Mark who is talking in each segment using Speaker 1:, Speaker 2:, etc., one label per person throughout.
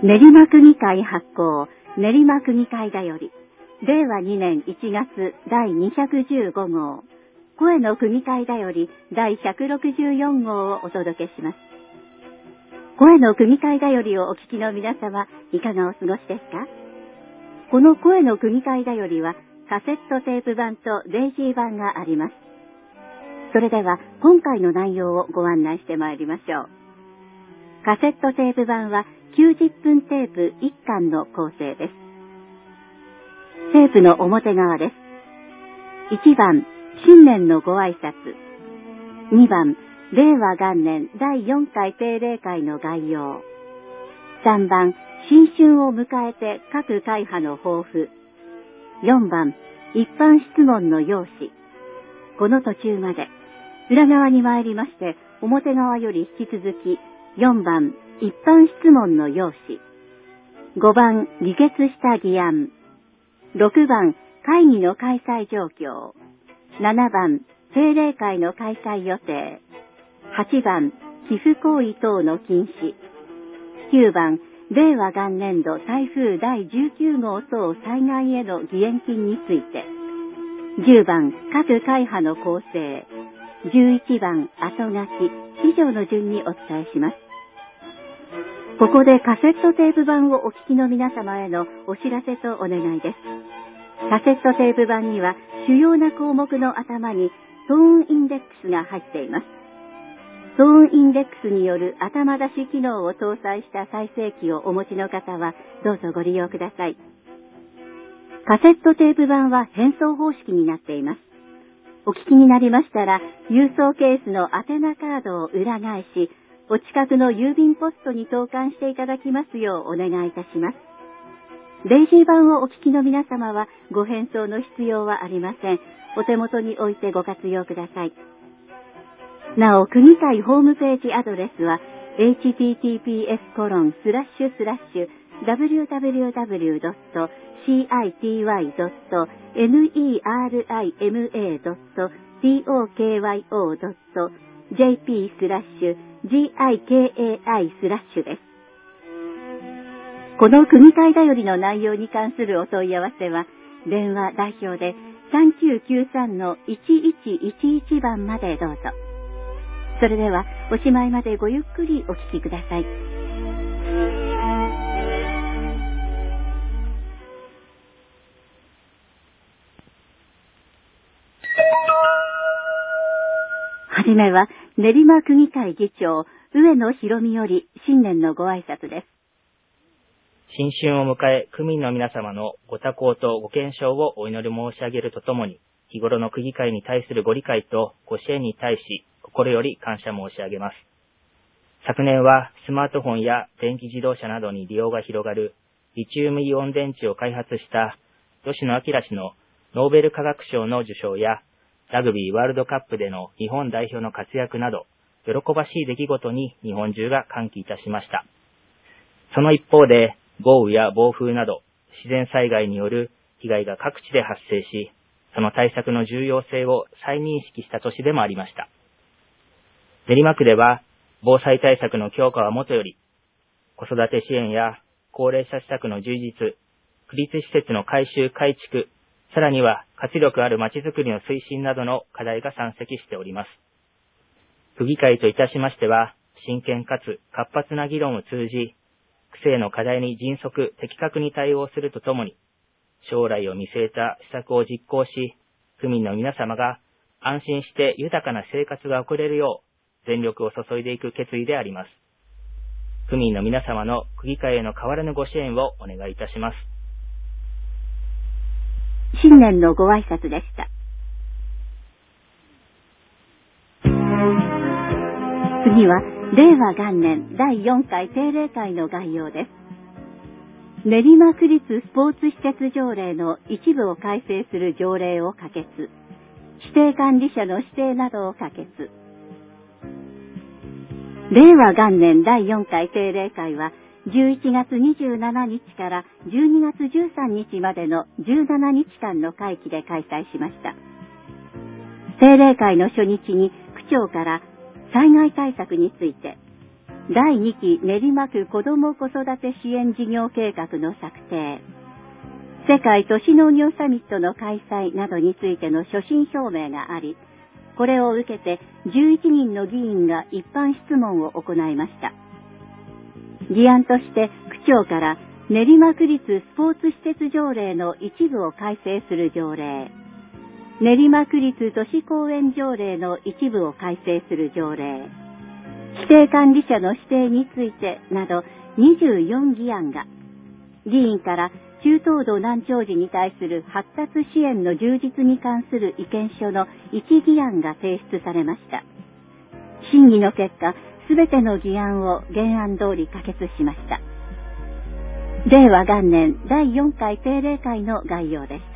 Speaker 1: 練馬区議会発行練馬区議会だより令和2年1月第215号声の区議会だより第164号をお届けします。声の区議会だよりをお聞きの皆様、いかがお過ごしですか？この声の区議会だよりはカセットテープ版とデイジー版があります。それでは今回の内容をご案内してまいりましょう。カセットテープ版は90分テープ1巻の構成です。テープの表側です。1番、新年のご挨拶。2番、令和元年第4回定例会の概要。3番、新春を迎えて各会派の抱負。4番、一般質問の要旨。この途中まで。裏側に参りまして、表側より引き続き、4番、一般質問の要旨。5番、議決した議案。6番、会議の開催状況。7番、定例会の開催予定。8番、寄付行為等の禁止。9番、令和元年度台風第19号等災害への義援金について。10番、各会派の構成。11番、後書き、以上の順にお伝えします。ここでカセットテープ版をお聞きの皆様へのお知らせとお願いです。カセットテープ版には主要な項目の頭にトーンインデックスが入っています。トーンインデックスによる頭出し機能を搭載した再生機をお持ちの方はどうぞご利用ください。カセットテープ版は変装方式になっています。お聞きになりましたら、郵送ケースの宛名カードを裏返し、お近くの郵便ポストに投函していただきますようお願いいたします。デイジー版をお聞きの皆様はご返送の必要はありません。お手元に置いてご活用ください。なお、区議会ホームページアドレスは https://www.cityy.nerima.jp/gikai/ です。この区議会だよりの内容に関するお問い合わせは、電話代表で 3993-1111 番までどうぞ。それでは、おしまいまでごゆっくりお聞きください。はじめは、練馬区議会議長、上野博美より新年のご挨拶です。
Speaker 2: 新春を迎え、区民の皆様のご多幸とご健勝をお祈り申し上げるとともに、日頃の区議会に対するご理解とご支援に対し、心より感謝申し上げます。昨年はスマートフォンや電気自動車などに利用が広がるリチウムイオン電池を開発した吉野彰氏のノーベル化学賞の受賞や、ラグビーワールドカップでの日本代表の活躍など、喜ばしい出来事に日本中が歓喜いたしました。その一方で、豪雨や暴風など自然災害による被害が各地で発生し、その対策の重要性を再認識した年でもありました。練馬区では防災対策の強化はもとより、子育て支援や高齢者施策の充実、区立施設の改修改築、さらには活力あるまちづくりの推進などの課題が山積しております。区議会といたしましては、真剣かつ活発な議論を通じ、区政の課題に迅速、的確に対応するとともに、将来を見据えた施策を実行し、区民の皆様が安心して豊かな生活が送れるよう、全力を注いでいく決意であります。区民の皆様の区議会への変わらぬご支援をお願いいたします。
Speaker 1: 新年のご挨拶でした。次は令和元年第4回定例会の概要です。練馬区立スポーツ施設条例の一部を改正する条例を可決、指定管理者の指定などを可決。令和元年第4回定例会は11月27日から12月13日までの17日間の会期で開催しました。定例会の初日に区長から災害対策について、 第2期練馬区子ども子育て支援事業計画の策定、世界都市農業サミットの開催などについての所信表明があり、これを受けて11人の議員が一般質問を行いました。議案として区長から練馬区立スポーツ施設条例の一部を改正する条例、練馬区立都市公園条例の一部を改正する条例、指定管理者の指定についてなど24議案が、議員から中等度難聴児に対する発達支援の充実に関する意見書の1議案が提出されました。審議の結果、すべての議案を原案通り可決しました。令和元年第4回定例会の概要でした。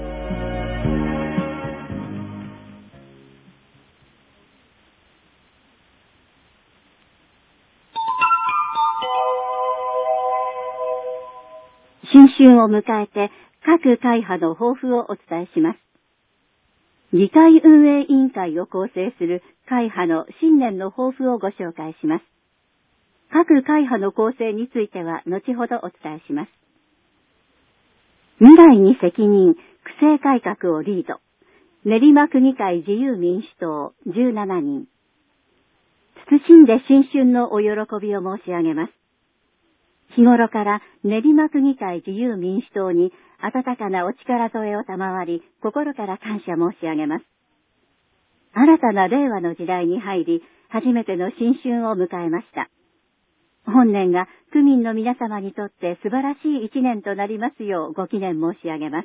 Speaker 1: 新春を迎えて各会派の抱負をお伝えします。議会運営委員会を構成する会派の新年の抱負をご紹介します。各会派の構成については後ほどお伝えします。未来に責任、区政改革をリード。練馬区議会自由民主党17人。謹んで新春のお喜びを申し上げます。日頃から練馬区議会自由民主党に温かなお力添えを賜り、心から感謝申し上げます。新たな令和の時代に入り、初めての新春を迎えました。本年が区民の皆様にとって素晴らしい一年となりますようご祈念申し上げます。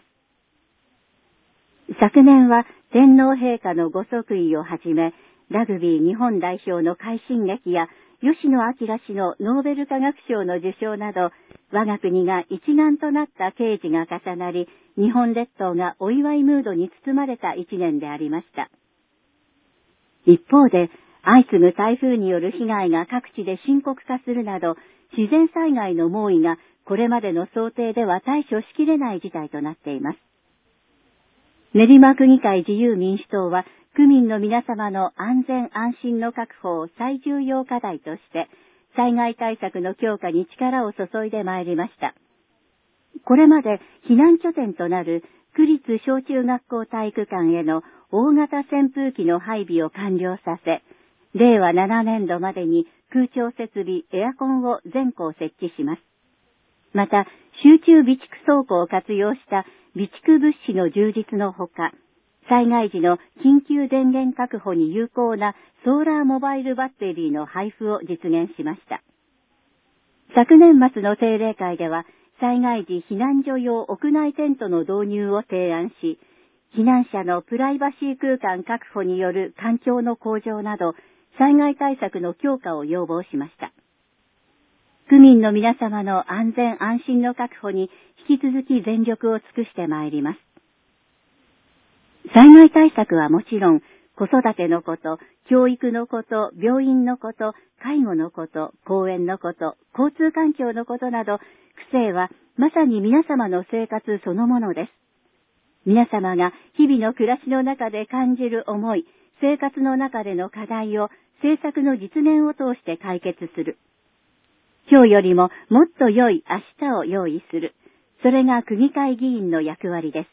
Speaker 1: 昨年は天皇陛下のご即位をはじめ、ラグビー日本代表の快進撃や吉野彰氏のノーベル化学賞の受賞など、我が国が一丸となった慶事が重なり、日本列島がお祝いムードに包まれた一年でありました。一方で、相次ぐ台風による被害が各地で深刻化するなど、自然災害の猛威がこれまでの想定では対処しきれない事態となっています。練馬区議会自由民主党は、区民の皆様の安全安心の確保を最重要課題として、災害対策の強化に力を注いでまいりました。これまで避難拠点となる区立小中学校体育館への大型扇風機の配備を完了させ、令和7年度までに空調設備、エアコンを全校設置します。また、集中備蓄倉庫を活用した備蓄物資の充実のほか、災害時の緊急電源確保に有効なソーラーモバイルバッテリーの配布を実現しました。昨年末の定例会では、災害時避難所用屋内テントの導入を提案し、避難者のプライバシー空間確保による環境の向上など、災害対策の強化を要望しました。区民の皆様の安全安心の確保に引き続き全力を尽くしてまいります。災害対策はもちろん、子育てのこと、教育のこと、病院のこと、介護のこと、公園のこと、交通環境のことなど、区政はまさに皆様の生活そのものです。皆様が日々の暮らしの中で感じる思い、生活の中での課題を政策の実現を通して解決する。今日よりももっと良い明日を用意する。それが区議会議員の役割です。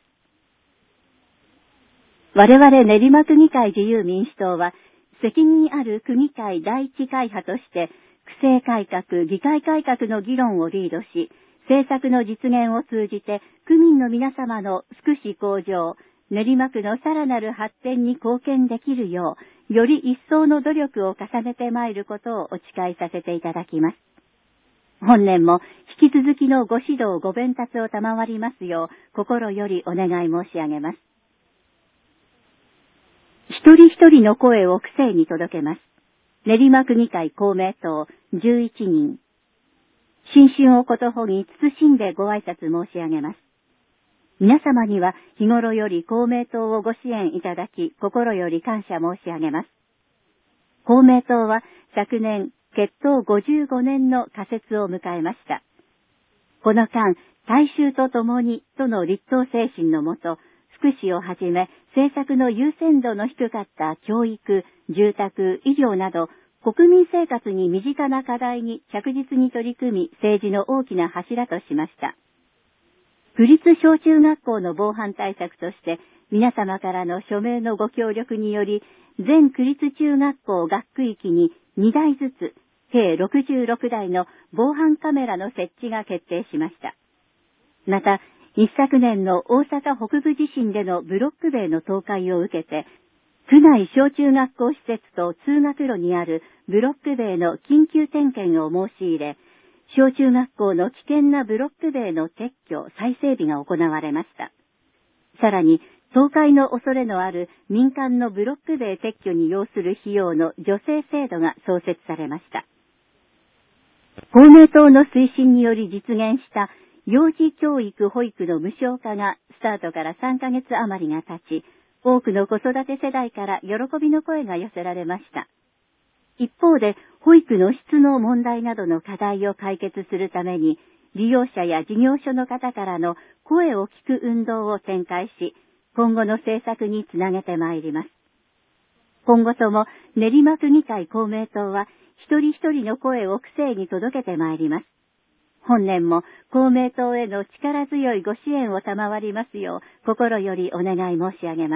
Speaker 1: 我々練馬区議会自由民主党は、責任ある区議会第一会派として、区政改革、議会改革の議論をリードし、政策の実現を通じて、区民の皆様の福祉向上、練馬区のさらなる発展に貢献できるよう、より一層の努力を重ねてまいることをお誓いさせていただきます。本年も引き続きのご指導ご鞭達を賜りますよう、心よりお願い申し上げます。一人一人の声を区政に届けます。練馬区議会公明党11人。新春をことほぎ謹んでご挨拶申し上げます。皆様には日頃より公明党をご支援いただき、心より感謝申し上げます。公明党は昨年、結党55年の仮設を迎えました。この間、大衆と共にとの立党精神のもと、福祉をはじめ政策の優先度の低かった教育、住宅、医療など国民生活に身近な課題に着実に取り組み、政治の大きな柱としました。区立小中学校の防犯対策として、皆様からの署名のご協力により、全区立中学校学区域に2台ずつ、計66台の防犯カメラの設置が決定しました。また、一昨年の大阪北部地震でのブロック塀の倒壊を受けて、区内小中学校施設と通学路にあるブロック塀の緊急点検を申し入れ、小中学校の危険なブロック塀の撤去・再整備が行われました。さらに、倒壊の恐れのある民間のブロック塀撤去に要する費用の助成制度が創設されました。公明党の推進により実現した幼児教育保育の無償化がスタートから3ヶ月余りが経ち、多くの子育て世代から喜びの声が寄せられました。一方で、保育の質の問題などの課題を解決するために、利用者や事業所の方からの声を聞く運動を展開し、今後の政策につなげてまいります。今後とも練馬区議会公明党は、一人一人の声を区政に届けてまいります。本年も公明党への力強いご支援を賜りますよう心よりお願い申し上げます。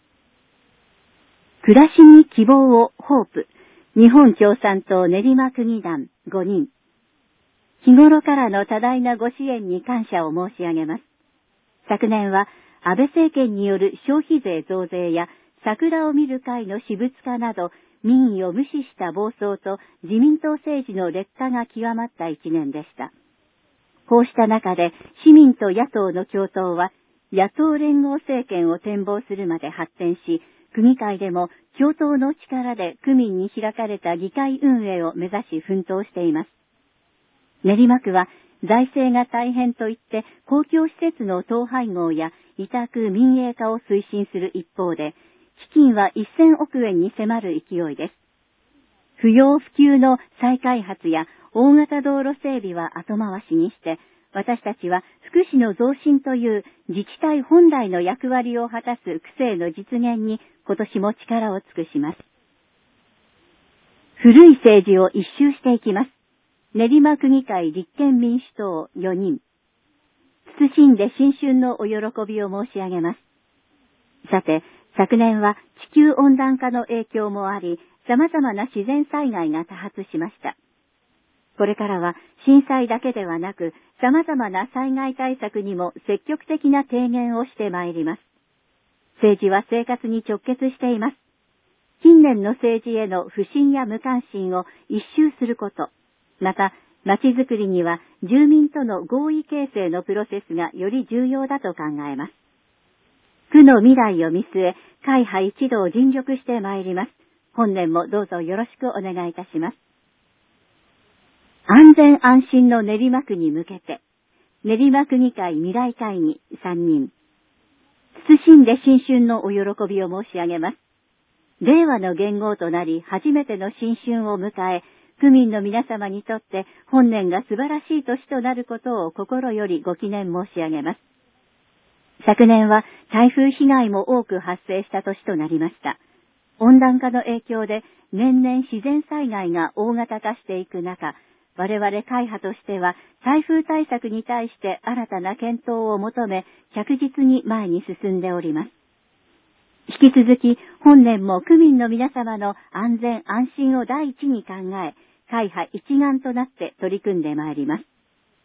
Speaker 1: 暮らしに希望をホープ、日本共産党練馬区議団5人。日頃からの多大なご支援に感謝を申し上げます。昨年は安倍政権による消費税増税や桜を見る会の私物化など民意を無視した暴走と自民党政治の劣化が極まった一年でした。こうした中で市民と野党の共闘は野党連合政権を展望するまで発展し、区議会でも共闘の力で区民に開かれた議会運営を目指し奮闘しています。練馬区は財政が大変といって公共施設の統廃合や委託民営化を推進する一方で、基金は1000億円に迫る勢いです。不要不急の再開発や大型道路整備は後回しにして、私たちは福祉の増進という自治体本来の役割を果たす区政の実現に今年も力を尽くします。古い政治を一周していきます。練馬区議会立憲民主党4人。謹んで新春のお喜びを申し上げます。さて、昨年は地球温暖化の影響もあり、様々な自然災害が多発しました。これからは震災だけではなく、様々な災害対策にも積極的な提言をしてまいります。政治は生活に直結しています。近年の政治への不信や無関心を一蹴すること、また、町づくりには住民との合意形成のプロセスがより重要だと考えます。区の未来を見据え、会派一同尽力してまいります。本年もどうぞよろしくお願いいたします。安全安心の練馬区に向けて、練馬区議会未来会議3人。謹んで新春のお喜びを申し上げます。令和の元号となり初めての新春を迎え、区民の皆様にとって本年が素晴らしい年となることを心よりご記念申し上げます。昨年は台風被害も多く発生した年となりました。温暖化の影響で年々自然災害が大型化していく中、我々会派としては台風対策に対して新たな検討を求め、着実に前に進んでおります。引き続き本年も区民の皆様の安全安心を第一に考え、会派一丸となって取り組んでまいります。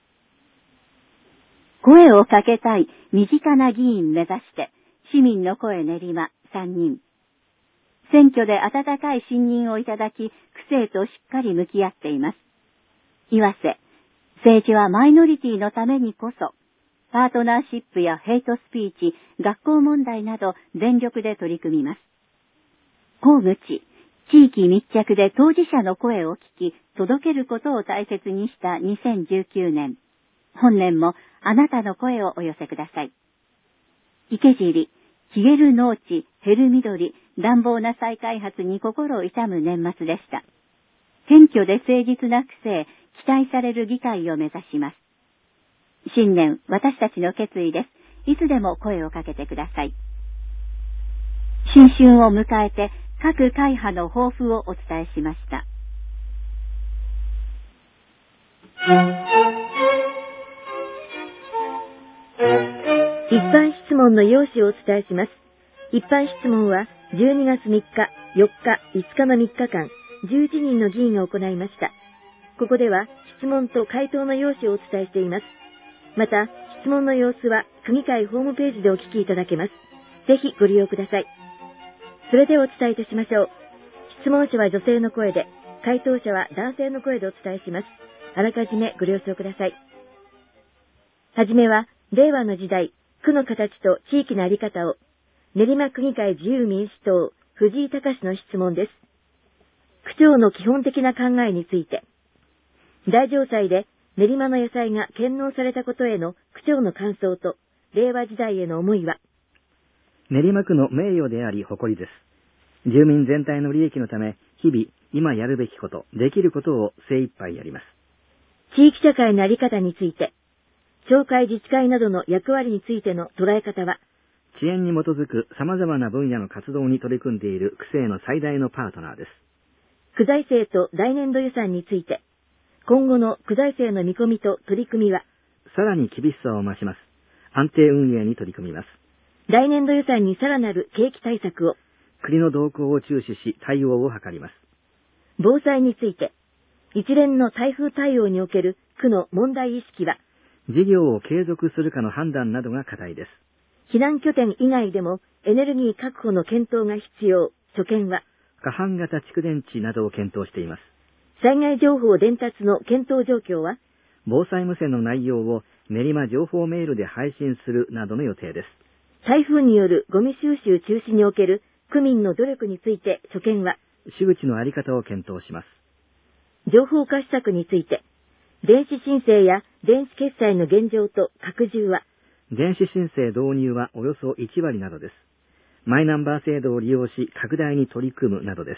Speaker 1: 声をかけたい身近な議員目指して市民の声練馬3人。選挙で温かい信任をいただき、区政としっかり向き合っています。岩瀬、政治はマイノリティのためにこそ、パートナーシップやヘイトスピーチ、学校問題など全力で取り組みます。河口、地域密着で当事者の声を聞き、届けることを大切にした2019年。本年もあなたの声をお寄せください。池尻、消える農地、減る緑、乱暴な再開発に心を痛む年末でした。謙虚で誠実な区政、期待される議会を目指します。新年、私たちの決意です。いつでも声をかけてください。新春を迎えて、 各会派の抱負をお伝えしました。
Speaker 3: 一般質問の要旨をお伝えします。一般質問は12月3日、4日、5日の3日間、11人の議員が行いました。ここでは質問と回答の要旨をお伝えしています。また、質問の様子は区議会ホームページでお聞きいただけます。ぜひご利用ください。それでお伝えいたしましょう。質問者は女性の声で、回答者は男性の声でお伝えします。あらかじめご了承ください。はじめは、令和の時代、区の形と地域の在り方を、練馬区議会自由民主党、藤井隆の質問です。区長の基本的な考えについて、大城祭で練馬の野菜が献納されたことへの区長の感想と、令和時代への思いは、
Speaker 4: 練馬区の名誉であり誇りです。住民全体の利益のため、日々、今やるべきこと、できることを精一杯やります。
Speaker 3: 地域社会の在り方について、町会自治会などの役割についての捉え方は、
Speaker 4: 遅延に基づく様々な分野の活動に取り組んでいる区政の最大のパートナーです。
Speaker 3: 区財政と来年度予算について、今後の区財政の見込みと取り組みは、
Speaker 4: さらに厳しさを増します。安定運営に取り組みます。
Speaker 3: 来年度予算にさらなる景気対策を、
Speaker 4: 国の動向を注視し対応を図ります。
Speaker 3: 防災について、一連の台風対応における区の問題意識は、
Speaker 4: 事業を継続するかの判断などが課題です。
Speaker 3: 避難拠点以外でもエネルギー確保の検討が必要。所見は、
Speaker 4: 過半型蓄電池などを検討しています。
Speaker 3: 災害情報伝達の検討状況は、
Speaker 4: 防災無線の内容を練馬情報メールで配信するなどの予定です。
Speaker 3: 台風によるゴミ収集中止における区民の努力について所見は、
Speaker 4: 周知のあり方を検討します。
Speaker 3: 情報化施策について、電子申請や電子決済の現状と拡充は、
Speaker 4: 電子申請導入はおよそ1割などです。マイナンバー制度を利用し拡大に取り組むなどです。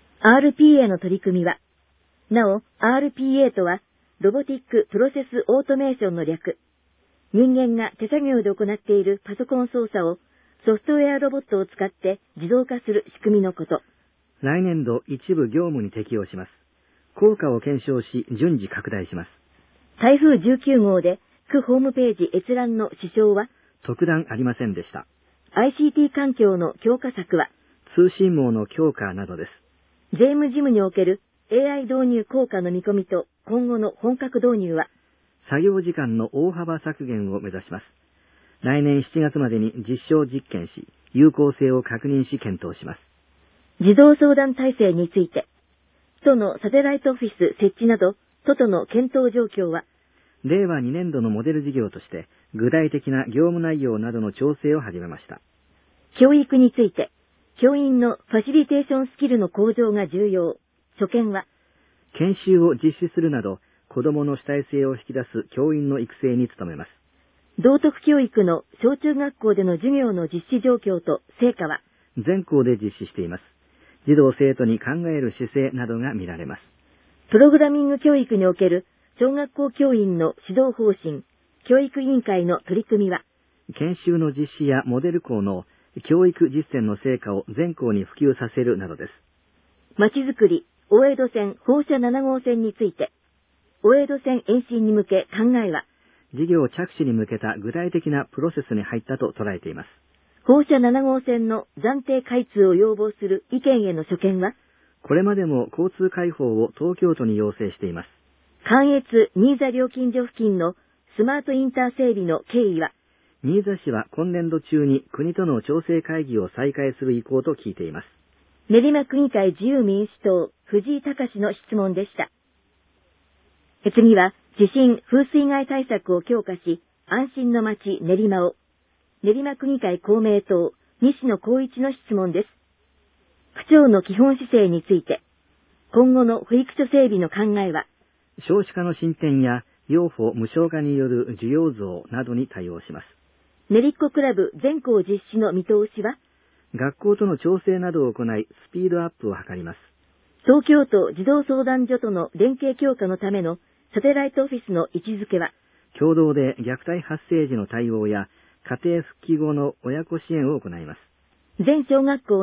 Speaker 3: RPA の取り組みは、なお RPA とはロボティックプロセスオートメーションの略。人間が手作業で行っているパソコン操作をソフトウェアロボットを使って自動化する仕組みのこと。
Speaker 4: 来年度一部業務に適用します。効果を検証し順次拡大します。
Speaker 3: 台風19号で区ホームページ閲覧の支障は
Speaker 4: 特段ありませんでした。
Speaker 3: ICT 環境の強化策は
Speaker 4: 通信網の強化などです。
Speaker 3: 税務事務における AI 導入効果の見込みと今後の本格導入は
Speaker 4: 作業時間の大幅削減を目指します。来年7月までに実証実験し、有効性を確認し検討します。
Speaker 3: 児童相談体制について、都のサテライトオフィス設置など、都との検討状況は、
Speaker 4: 令和2年度のモデル事業として、具体的な業務内容などの調整を始めました。
Speaker 3: 教育について、教員のファシリテーションスキルの向上が重要。所見は、
Speaker 4: 研修を実施するなど、子どもの主体性を引き出す教員の育成に努めます。
Speaker 3: 道徳教育の小中学校での授業の実施状況と成果は、
Speaker 4: 全校で実施しています。児童生徒に考える姿勢などが見られます。
Speaker 3: プログラミング教育における小学校教員の指導方針、教育委員会の取り組みは、
Speaker 4: 研修の実施やモデル校の教育実践の成果を全校に普及させるなどです。
Speaker 3: まちづくり、大江戸線放射7号線について、大江戸線延伸に向け考えは、
Speaker 4: 事業着手に向けた具体的なプロセスに入ったと捉えています。
Speaker 3: 放射7号線の暫定開通を要望する意見への所見は、
Speaker 4: これまでも交通開放を東京都に要請しています。
Speaker 3: 関越新座料金所付近のスマートインター整備の経緯は、
Speaker 4: 新座市は今年度中に国との調整会議を再開する意向と聞いています。
Speaker 3: 練馬区議会自由民主党藤井隆の質問でした。次は地震・風水害対策を強化し、安心の街練馬を、練馬区議会公明党西野光一の質問です。区長の基本姿勢について、今後の保育所整備の考えは、
Speaker 4: 少子化の進展や養護無償化による需要増などに対応します。
Speaker 3: 練りっこクラブ全校実施の見通しは、
Speaker 4: 学校との調整などを行いスピードアップを図ります。
Speaker 3: 東京都児童相談所との連携強化のためのサテライトオフィスの位置づけは、
Speaker 4: 共同で虐待発生時の対応や家庭復帰後の親子支援を行います。
Speaker 3: 全小学校に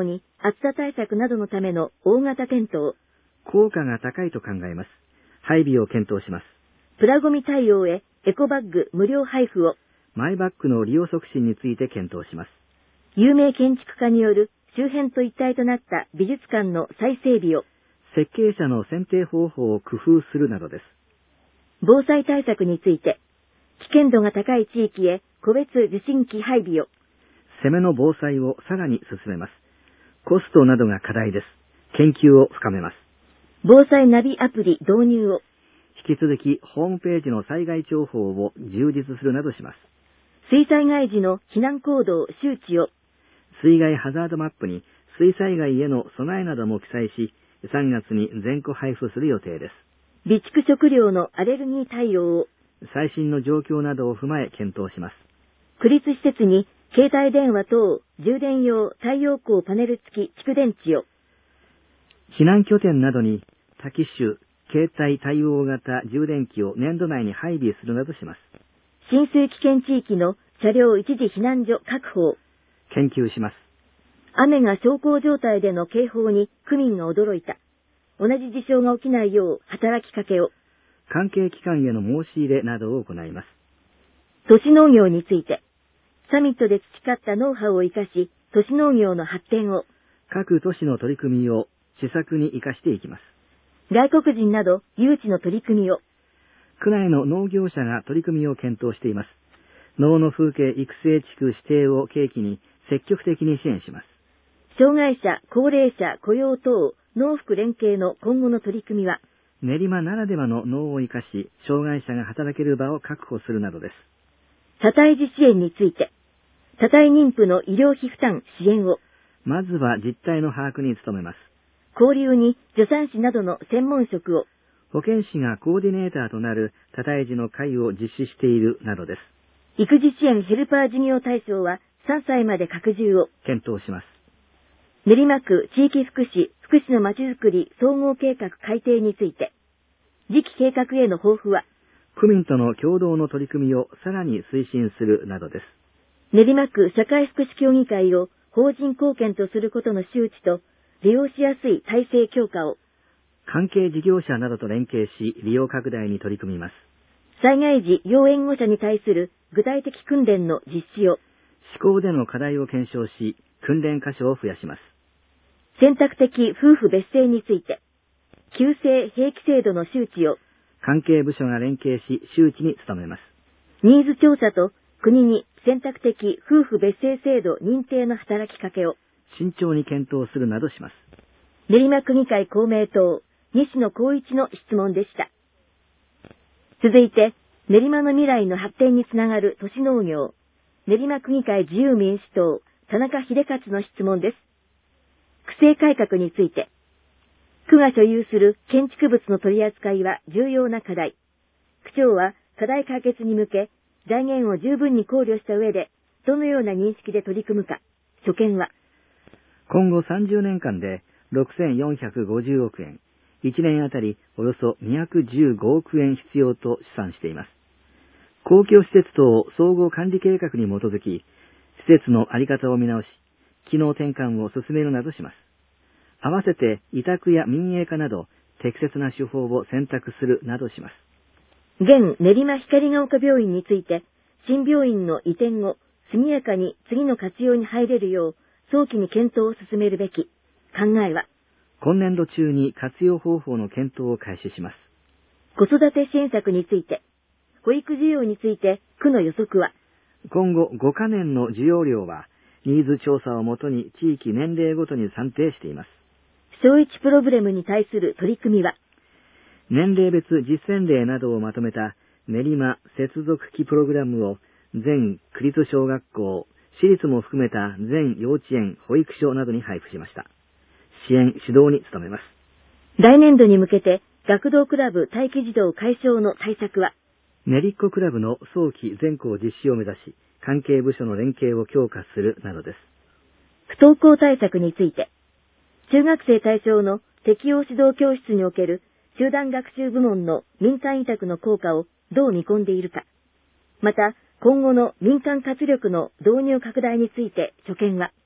Speaker 3: 暑さ対策などのための大型テントを、
Speaker 4: 効果が高いと考えます。配備を検討します。
Speaker 3: プラゴミ対応へエコバッグ無料配布を、
Speaker 4: マイバッグの利用促進について検討します。
Speaker 3: 有名建築家による周辺と一体となった美術館の再整備を、
Speaker 4: 設計者の選定方法を工夫するなどです。
Speaker 3: 防災対策について、危険度が高い地域へ個別受信機配備を、
Speaker 4: 攻めの防災をさらに進めます。コストなどが課題です。研究を深めます。
Speaker 3: 防災ナビアプリ導入を、
Speaker 4: 引き続きホームページの災害情報を充実するなどします。
Speaker 3: 水災害時の避難行動周知を、
Speaker 4: 水害ハザードマップに水災害への備えなども記載し、3月に全戸配布する予定です。
Speaker 3: 備蓄食料のアレルギー対応を、
Speaker 4: 最新の状況などを踏まえ検討します。
Speaker 3: 区立施設に携帯電話等充電用太陽光パネル付き蓄電池を、
Speaker 4: 避難拠点などに多機種携帯対応型充電器を年度内に配備するなどします。
Speaker 3: 浸水危険地域の車両一時避難所確保を、
Speaker 4: 研究します。
Speaker 3: 雨が小康状態での警報に区民が驚いた。同じ事象が起きないよう働きかけを、
Speaker 4: 関係機関への申し入れなどを行います。
Speaker 3: 都市農業について、サミットで培ったノウハウを生かし、都市農業の発展を、
Speaker 4: 各都市の取り組みを施策に生かしていきます。
Speaker 3: 外国人など誘致の取り組みを、
Speaker 4: 区内の農業者が取り組みを検討しています。農の風景育成地区指定を契機に積極的に支援します。
Speaker 3: 障害者、高齢者、雇用等、農福連携の今後の取り組みは、
Speaker 4: 練馬ならではの農を生かし、障害者が働ける場を確保するなどです。
Speaker 3: 多胎児支援について、多胎妊婦の医療費負担支援を、
Speaker 4: まずは実態の把握に努めます。
Speaker 3: 交流に助産師などの専門職を、
Speaker 4: 保健師がコーディネーターとなる多胎児の会を実施しているなどです。
Speaker 3: 育児支援ヘルパー事業対象は3歳まで拡充を、
Speaker 4: 検討します。
Speaker 3: 練馬区地域福祉のまちづくり総合計画改定について、次期計画への抱負は、
Speaker 4: 区民との共同の取り組みをさらに推進するなどです。
Speaker 3: 練馬区社会福祉協議会を法人貢献とすることの周知と、利用しやすい体制強化を、
Speaker 4: 関係事業者などと連携し、利用拡大に取り組みます。
Speaker 3: 災害時要援護者に対する具体的訓練の実施を、
Speaker 4: 施行での課題を検証し、訓練箇所を増やします。
Speaker 3: 選択的夫婦別姓について、旧姓併記制度の周知を、
Speaker 4: 関係部署が連携し、周知に努めます。
Speaker 3: ニーズ調査と国に選択的夫婦別姓制度認定の働きかけを、
Speaker 4: 慎重に検討するなどします。
Speaker 3: 練馬区議会公明党、西野光一の質問でした。続いて、練馬の未来の発展につながる都市農業、練馬区議会自由民主党、田中秀勝の質問です。区政改革について、区が所有する建築物の取り扱いは重要な課題。区長は課題解決に向け、財源を十分に考慮した上で、どのような認識で取り組むか、所見は、
Speaker 4: 今後30年間で6450億円、1年あたりおよそ215億円必要と試算しています。公共施設等総合管理計画に基づき、施設の在り方を見直し、機能転換を進めるなどします。合わせて委託や民営化など適切な手法を選択するなどします。
Speaker 3: 現練馬光が丘病院について、新病院の移転後、速やかに次の活用に入れるよう、早期に検討を進めるべき。考えは、
Speaker 4: 今年度中に活用方法の検討を開始します。
Speaker 3: 子育て支援策について、保育需要について区の予測は、
Speaker 4: 今後5カ年の需要量は、ニーズ調査をもとに地域年齢ごとに算定しています。
Speaker 3: 小1プロブレムに対する取り組みは、
Speaker 4: 年齢別実践例などをまとめた練馬接続期プログラムを全区立小学校、私立も含めた全幼稚園、保育所などに配布しました。支援・指導に努めます。
Speaker 3: 来年度に向けて学童クラブ待機児童解消の対策は、
Speaker 4: 練りっこクラブの早期全校実施を目指し、関係部署の連携を強化するなどです。
Speaker 3: 不登校対策について、中学生対象の適応指導教室における集団学習部門の民間委託の効果をどう見込んでいるか、また今後の民間活力の導入拡大について所見は、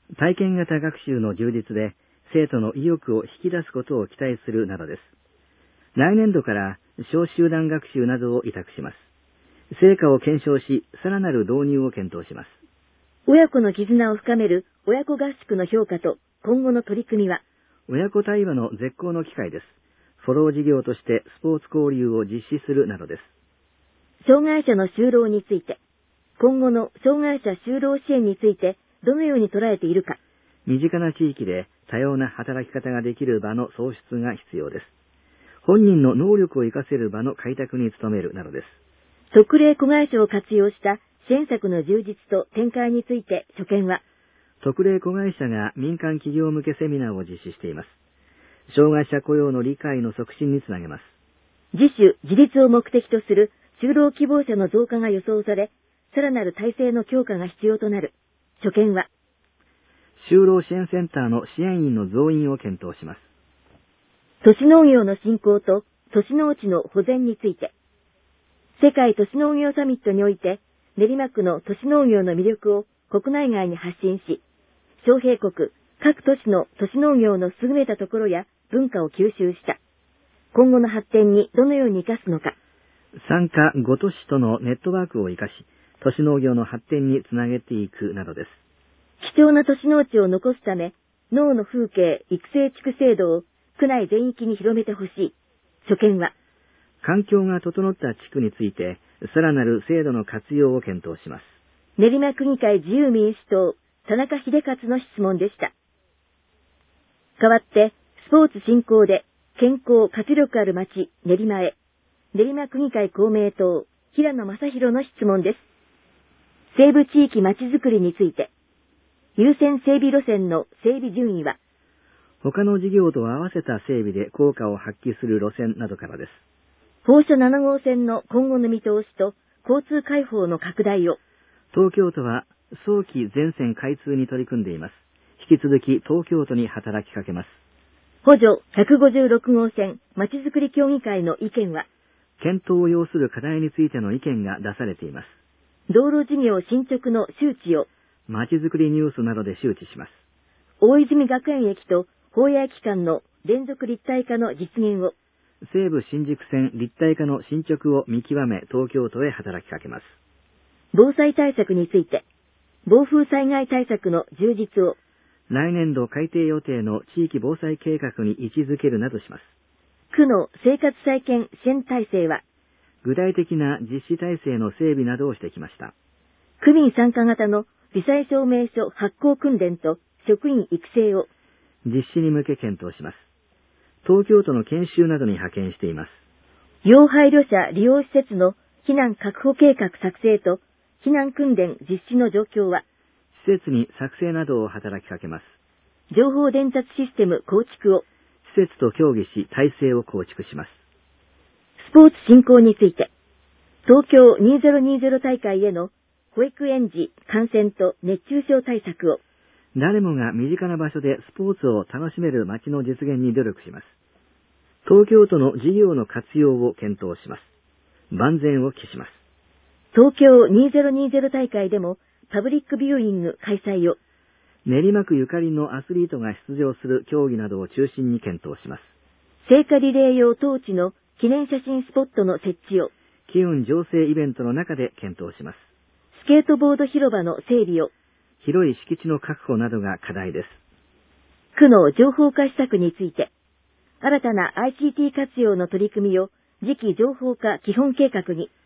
Speaker 4: 体験型学習の充実で生徒の意欲を引き出すことを期待するなどです。来年度から小集団学習などを委託します。成果を検証し、さらなる導入を検討します。
Speaker 3: 親子の絆を深める親子合宿の評価と今後の取り組みは、
Speaker 4: 親子対話の絶好の機会です。フォロー事業としてスポーツ交流を実施するなどです。
Speaker 3: 障害者の就労について、今後の障害者就労支援についてどのように捉えているか。
Speaker 4: 身近な地域で多様な働き方ができる場の創出が必要です。本人の能力を活かせる場の開拓に努めるなどです。
Speaker 3: 特例子会社を活用した支援策の充実と展開について所見は、
Speaker 4: 特例子会社が民間企業向けセミナーを実施しています。障害者雇用の理解の促進につなげます。
Speaker 3: 自主・自立を目的とする就労希望者の増加が予想され、さらなる体制の強化が必要となる。所見は、
Speaker 4: 就労支援センターの支援員の増員を検討します。
Speaker 3: 都市農業の振興と都市農地の保全について、世界都市農業サミットにおいて練馬区の都市農業の魅力を国内外に発信し、招聘国各都市の都市農業の優れたところや文化を吸収した。今後の発展にどのように生かすのか。
Speaker 4: 参加5都市とのネットワークを生かし、都市農業の発展につなげていくなどです。
Speaker 3: 貴重な都市農地を残すため、農の風景育成地区制度を区内全域に広めてほしい。所見は、
Speaker 4: 環境が整った地区について、さらなる制度の活用を検討します。
Speaker 3: 練馬区議会自由民主党、田中秀勝の質問でした。代わって、スポーツ振興で健康活力ある街、練馬へ、練馬区議会公明党、平野正宏の質問です。西部地域街づくりについて、優先整備路線の整備順位は、
Speaker 4: 他の事業と合わせた整備で効果を発揮する路線などからです。
Speaker 3: 放射7号線の今後の見通しと交通開放の拡大を、
Speaker 4: 東京都は早期全線開通に取り組んでいます。引き続き東京都に働きかけます。
Speaker 3: 補助156号線まちづくり協議会の意見は、
Speaker 4: 検討を要する課題についての意見が出されています。
Speaker 3: 道路事業進捗の周知を、
Speaker 4: まちづくりニュースなどで周知します。
Speaker 3: 大泉学園駅と保谷駅間の連続立体化の実現を、
Speaker 4: 西武新宿線立体化の進捗を見極め東京都へ働きかけます。
Speaker 3: 防災対策について、暴風災害対策の充実を、
Speaker 4: 来年度改定予定の地域防災計画に位置づけるなどします。
Speaker 3: 区の生活再建支援体制は、
Speaker 4: 具体的な実施体制の整備などをしてきました。
Speaker 3: 区民参加型の罹災証明書発行訓練と職員育成を、
Speaker 4: 実施に向け検討します。東京都の研修などに派遣しています。
Speaker 3: 要配慮者利用施設の避難確保計画作成と避難訓練実施の状況は、
Speaker 4: 施設に作成などを働きかけます。
Speaker 3: 情報伝達システム構築を、
Speaker 4: 施設と協議し体制を構築します。
Speaker 3: スポーツ振興について、東京2020大会への保育園児感染と熱中症対策を、
Speaker 4: 誰もが身近な場所でスポーツを楽しめる街の実現に努力します。東京都の事業の活用を検討します。万全を期します。
Speaker 3: 東京2020大会でもパブリックビューイング開催を、
Speaker 4: 練馬区ゆかりのアスリートが出場する競技などを中心に検討します。
Speaker 3: 聖火リレー用トーチの記念写真スポットの設置を、
Speaker 4: 機運醸成イベントの中で検討します。
Speaker 3: スケートボード広場の整備を、
Speaker 4: 広い敷地の確保などが課題です。
Speaker 3: 区の情報化施策について、新たな ICT 活用の取り組みを次期情報化基本計画に、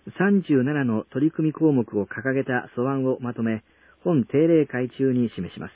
Speaker 4: 37の取り組み項目を掲げた素案をまとめ、本定例会中に示します。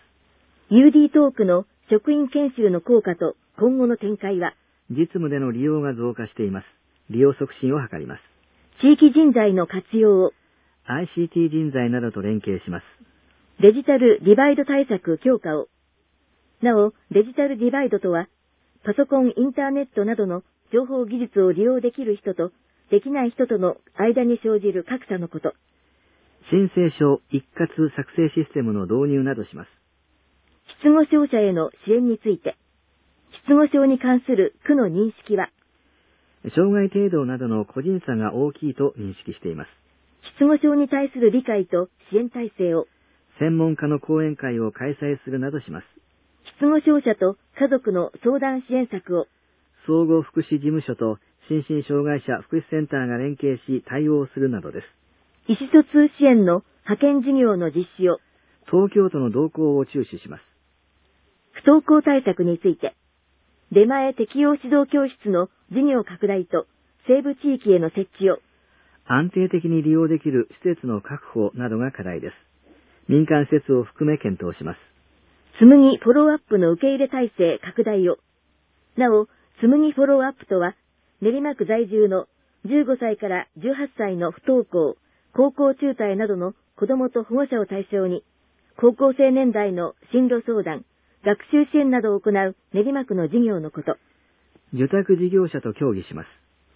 Speaker 3: UD トークの職員研修の効果と今後の展開は、
Speaker 4: 実務での利用が増加しています。利用促進を図ります。
Speaker 3: 地域人材の活用を、
Speaker 4: ICT 人材などと連携します。
Speaker 3: デジタルディバイド対策強化を。なお、デジタルディバイドとは、パソコン、インターネットなどの情報技術を利用できる人とできない人との間に生じる格差のこと。
Speaker 4: 申請書一括作成システムの導入などします。
Speaker 3: 失語症者への支援について、失語症に関する区の認識は、
Speaker 4: 障害程度などの個人差が大きいと認識しています。
Speaker 3: 失語症に対する理解と支援体制を、
Speaker 4: 専門家の講演会を開催するなどします。
Speaker 3: 失語症者と家族の相談支援策を、
Speaker 4: 総合福祉事務所と心身障害者福祉センターが連携し対応するなどです。
Speaker 3: 意思疎通支援の派遣事業の実施を、
Speaker 4: 東京都の動向を注視します。
Speaker 3: 不登校対策について、出前適用指導教室の事業拡大と西部地域への設置を、
Speaker 4: 安定的に利用できる施設の確保などが課題です。民間施設を含め検討します。
Speaker 3: つむぎフォローアップの受け入れ体制拡大を。なお、つむぎフォローアップとは、練馬区在住の15歳から18歳の不登校、高校中退などの子どもと保護者を対象に、高校生年代の進路相談、学習支援などを行う練馬区の事業のこと。
Speaker 4: 受託事業者と協議します。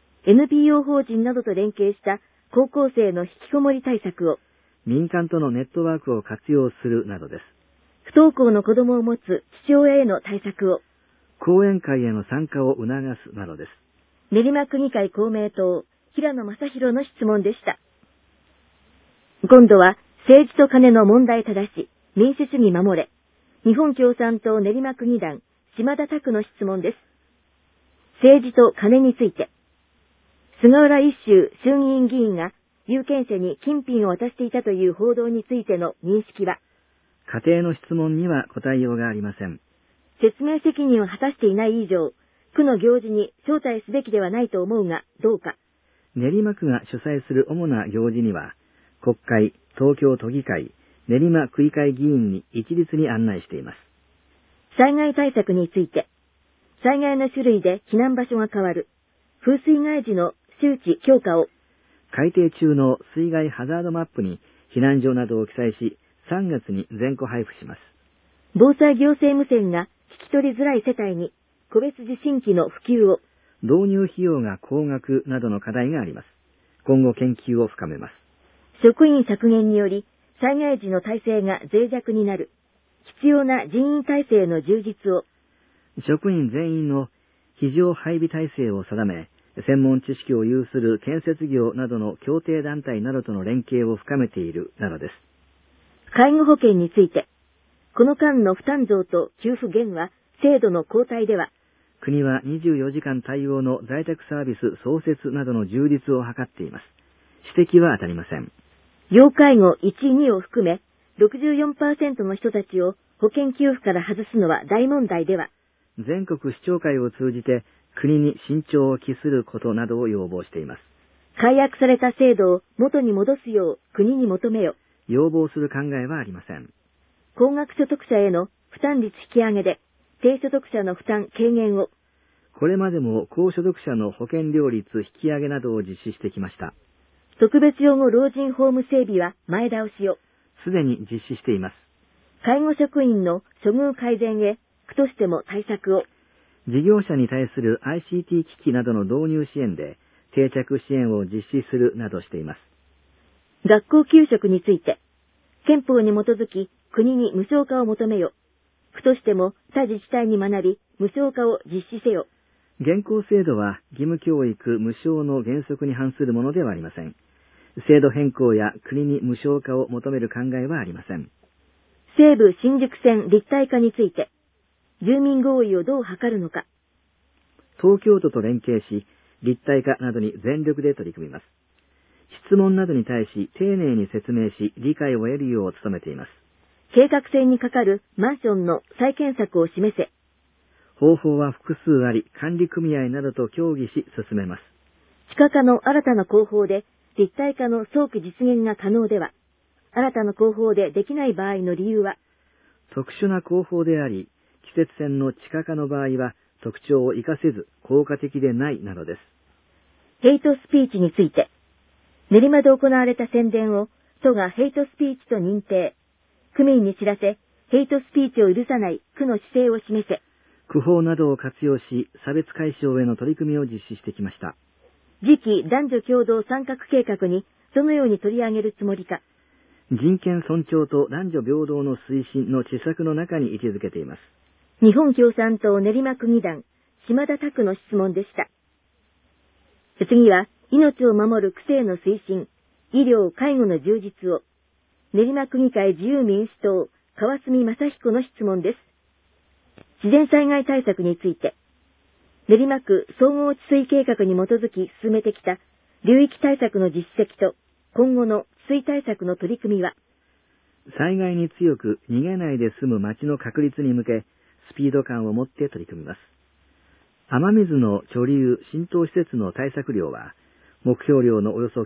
Speaker 3: NPO 法人などと連携した高校生の引きこもり対策を、
Speaker 4: 民間とのネットワークを活用するなどです。
Speaker 3: 不登校の子供を持つ父親への対策を、
Speaker 4: 講演会への参加を促すなどです。
Speaker 3: 練馬区議会公明党、平野正宏の質問でした。今度は政治と金の問題正し、民主主義守れ。日本共産党練馬区議団、島田拓の質問です。政治と金について、菅原一秀衆議院議員が有権者に金品を渡していたという報道についての認識は、
Speaker 4: 家庭の質問には答えようがありません。
Speaker 3: 説明責任を果たしていない以上、区の行事に招待すべきではないと思うが、どうか。
Speaker 4: 練馬区が主催する主な行事には、国会、東京都議会、練馬区議会議員に一律に案内しています。
Speaker 3: 災害対策について、災害の種類で避難場所が変わる、風水害時の周知強化を、
Speaker 4: 改定中の水害ハザードマップに避難所などを記載し、3月に全戸配布します。
Speaker 3: 防災行政無線が聞き取りづらい世帯に個別受信機の普及を、
Speaker 4: 導入費用が高額などの課題があります。今後研究を深めます。
Speaker 3: 職員削減により災害時の体制が脆弱になる、必要な人員体制の充実を、
Speaker 4: 職員全員の非常配備体制を定め、専門知識を有する建設業などの協定団体などとの連携を深めているなどです。
Speaker 3: 介護保険について、この間の負担増と給付減は制度の後退では、
Speaker 4: 国は24時間対応の在宅サービス創設などの充実を図っています。指摘は当たりません。
Speaker 3: 要介護1、2を含め、64% の人たちを保険給付から外すのは大問題では、
Speaker 4: 全国市長会を通じて国に慎重を期することなどを要望しています。
Speaker 3: 改悪された制度を元に戻すよう国に求めよ。
Speaker 4: 要望する考えはありません。
Speaker 3: 高額所得者への負担率引き上げで、低所得者の負担軽減を。
Speaker 4: これまでも高所得者の保険料率引き上げなどを実施してきました。
Speaker 3: 特別養護老人ホーム整備は前倒しを。
Speaker 4: すでに実施しています。
Speaker 3: 介護職員の処遇改善へ、区としても対策を。
Speaker 4: 事業者に対する ICT 機器などの導入支援で定着支援を実施するなどしています。
Speaker 3: 学校給食について、憲法に基づき国に無償化を求めよ。区としても他自治体に学び、無償化を実施せよ。
Speaker 4: 現行制度は義務教育無償の原則に反するものではありません。制度変更や国に無償化を求める考えはありません。
Speaker 3: 西武新宿線立体化について、住民合意をどう図るのか。
Speaker 4: 東京都と連携し、立体化などに全力で取り組みます。質問などに対し丁寧に説明し、理解を得るよう努めています。
Speaker 3: 計画性にかかるマンションの再建策を示せ。
Speaker 4: 方法は複数あり、管理組合などと協議し進めます。
Speaker 3: 地下化の新たな工法で立体化の早期実現が可能では、新たな工法でできない場合の理由は、
Speaker 4: 特殊な工法であり、季節線の地下化の場合は特徴を生かせず効果的でないなどです。
Speaker 3: ヘイトスピーチについて、練馬で行われた宣伝を都がヘイトスピーチと認定。区民に知らせ、ヘイトスピーチを許さない区の姿勢を示せ。
Speaker 4: 区法などを活用し、差別解消への取り組みを実施してきました。
Speaker 3: 次期男女共同参画計画にどのように取り上げるつもりか。
Speaker 4: 人権尊重と男女平等の推進の施策の中に位置づけています。
Speaker 3: 日本共産党練馬区議団、島田拓の質問でした。次は、命を守る区政の推進、医療・介護の充実を。 練馬区議会自由民主党、川澄正彦の質問です。自然災害対策について、練馬区総合治水計画に基づき進めてきた流域対策の実績と今後の治水対策の取り組みは、
Speaker 4: 災害に強く逃げないで済む町の確立に向け、スピード感を持って取り組みます。雨水の貯留・浸透施設の対策量は、目標量のおよそ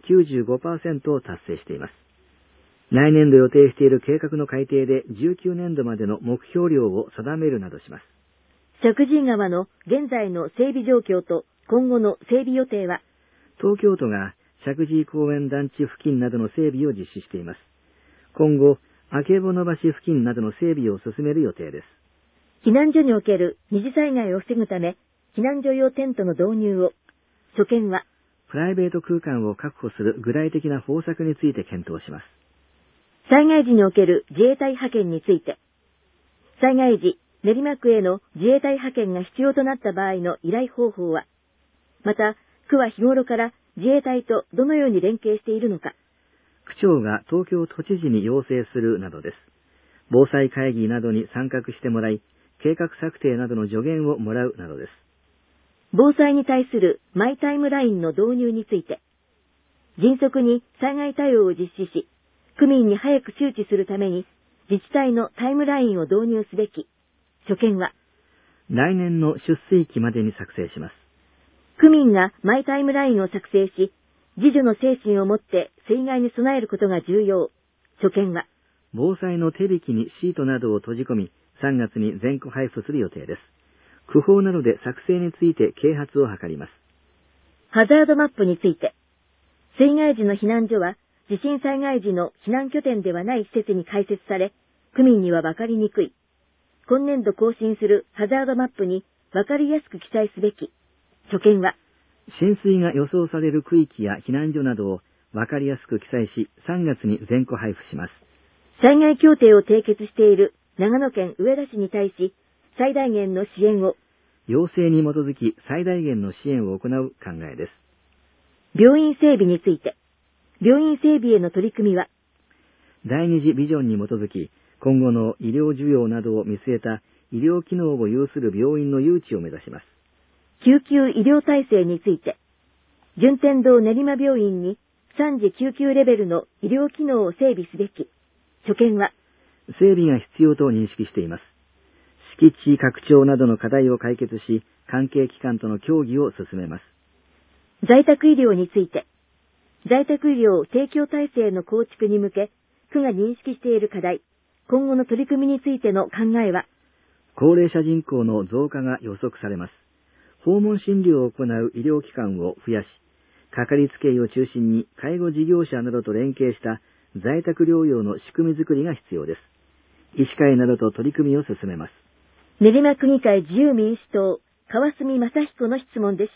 Speaker 4: 95% を達成しています。来年度予定している計画の改定で19年度までの目標量を定めるなどします。
Speaker 3: 石神井川の現在の整備状況と今後の整備予定は、
Speaker 4: 東京都が石神井公園団地付近などの整備を実施しています。今後、あけぼの橋付近などの整備を進める予定です。
Speaker 3: 避難所における二次災害を防ぐため、避難所用テントの導入を、所見は、
Speaker 4: プライベート空間を確保する具体的な方策について検討します。
Speaker 3: 災害時における自衛隊派遣について、災害時、練馬区への自衛隊派遣が必要となった場合の依頼方法は、また、区は日頃から自衛隊とどのように連携しているのか。
Speaker 4: 区長が東京都知事に要請するなどです。防災会議などに参画してもらい、計画策定などの助言をもらうなどです。
Speaker 3: 防災に対するマイタイムラインの導入について、迅速に災害対応を実施し、区民に早く周知するために、自治体のタイムラインを導入すべき。所見は、
Speaker 4: 来年の出水期までに作成します。
Speaker 3: 区民がマイタイムラインを作成し、自助の精神を持って水害に備えることが重要。所見は、
Speaker 4: 防災の手引きにシートなどを閉じ込み、3月に全戸配布する予定です。区法などで作成について啓発を図ります。
Speaker 3: ハザードマップについて、水害時の避難所は地震災害時の避難拠点ではない施設に開設され、区民には分かりにくい。今年度更新するハザードマップに分かりやすく記載すべき。所見は、
Speaker 4: 浸水が予想される区域や避難所などを分かりやすく記載し、3月に全戸配布します。
Speaker 3: 災害協定を締結している長野県上田市に対し、最大限の支援を、
Speaker 4: 要請に基づき最大限の支援を行う考えです。
Speaker 3: 病院整備について、病院整備への取り組みは、
Speaker 4: 第二次ビジョンに基づき、今後の医療需要などを見据えた医療機能を有する病院の誘致を目指します。
Speaker 3: 救急医療体制について、順天堂練馬病院に3次救急レベルの医療機能を整備すべき。所見は、
Speaker 4: 整備が必要と認識しています。敷地拡張などの課題を解決し、関係機関との協議を進めます。
Speaker 3: 在宅医療について、在宅医療提供体制の構築に向け、区が認識している課題、今後の取り組みについての考えは、
Speaker 4: 高齢者人口の増加が予測されます。訪問診療を行う医療機関を増やし、かかりつけ医を中心に介護事業者などと連携した在宅療養の仕組み作りが必要です。医師会などと取り組みを進めます。
Speaker 3: 練馬区議会自由民主党、川澄正彦の質問でした。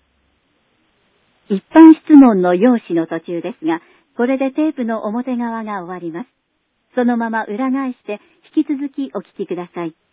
Speaker 1: 一般質問の用紙の途中ですが、これでテープの表側が終わります。そのまま裏返して引き続きお聞きください。